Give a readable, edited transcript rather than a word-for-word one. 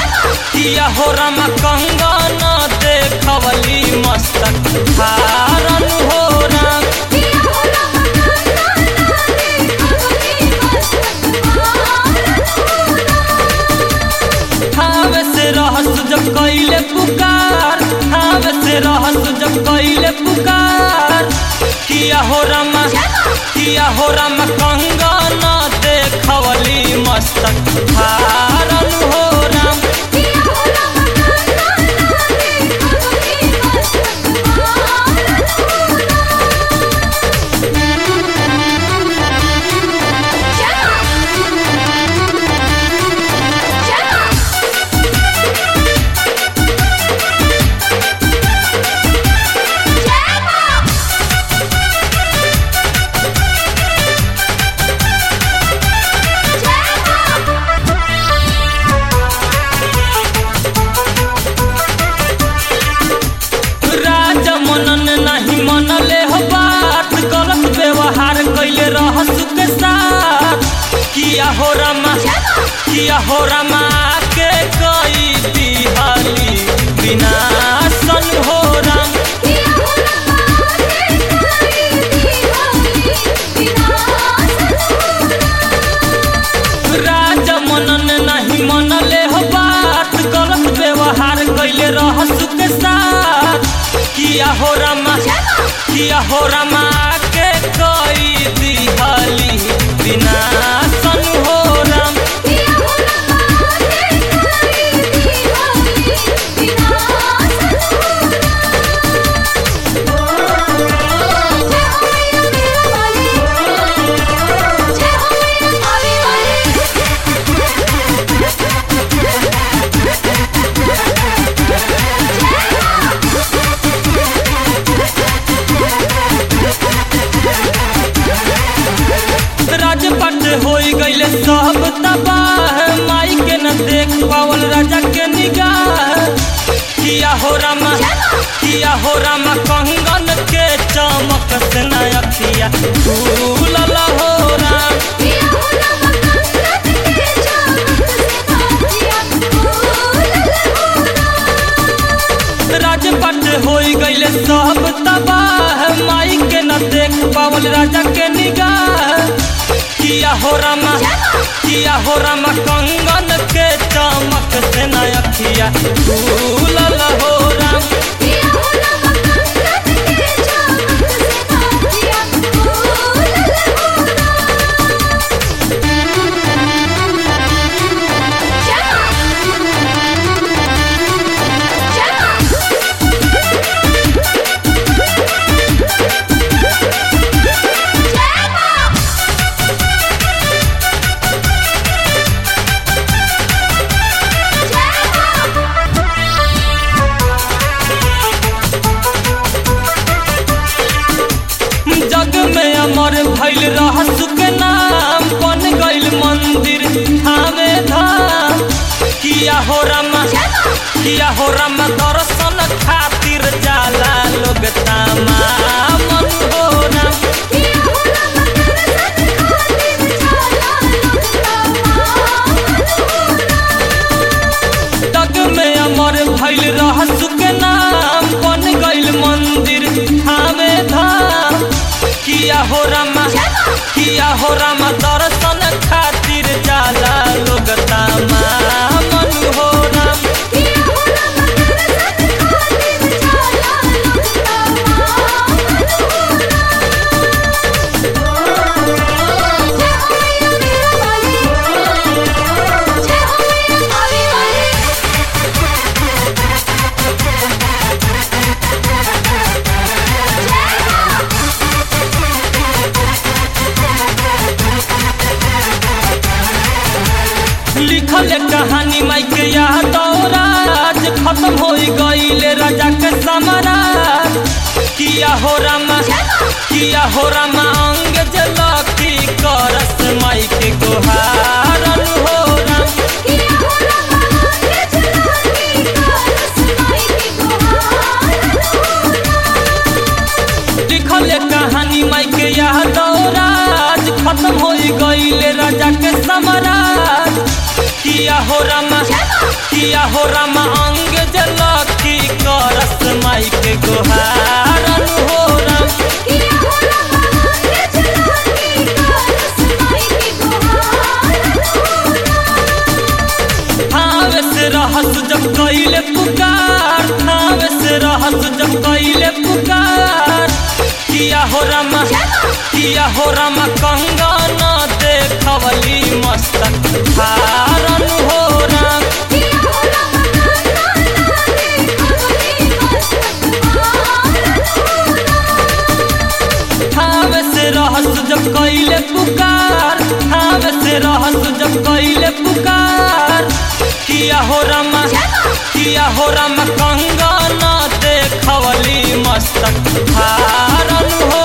किया हो रामा कंगन देखवली मस्तक धारण हो राम ठावे से रहस जब कैले पुकार ठावे से रहस जब कैले पुकार किया हो रामा कंगन देखवली मस्तक धारण हो राम मनन नहीं मनले हो बात गलत व्यवहार कैले रहस के साथ किया हो रामा के कई दिहाली विनाशन हो राम राजा मनन नहीं मनले हो बात गलत व्यवहार कैले रहस के साथ किया हो रामा के कोई दिहाली विनाशन हो राम राजपट हो गईले सब तबाह माई के न देख पावल राजा के निगाह किया हो रामा कंगन के चमक से न अखिया झूलल हो राम राजपट हो गईले सब तबाह माई के न देख पावल राजा के निगाह किया हो रामा कंगन के चमक से न अखिया झूलल हो राम जग में अमर भइल रहस के नाम बन गइल मंदिर थावे धाम किया हो रामा दर्शन खातिर जाला लोग तमाम हो राम जग में अमर भइल रहस के नाम बन गइल मंदिर थावे धाम किया हो रामा दर्शन खातिर जाला लोग तमाम हो राम लिखल कहानी माई के याद राज खत्म हो गईले राजा के समाराज किया हो रामा अंग जलती करस माई के गोहारन हो राम लिखल कहानी माई के याद राज खत्म हो गईले राजा के समाराज किया हो रामा अंग जलकी करस माई के गोहारन हो राम ठावे से रहस जब कैले पुकार ठावे से रहस जब कैले पुकार किया हो रामा कंगन देखवली मस्तक धारन हो राम ठावे से रहस जब कैले पुकार ठावे से रहस जब कैले पुकार किया हो रामा कंगन देखवली मस्तक धारन हो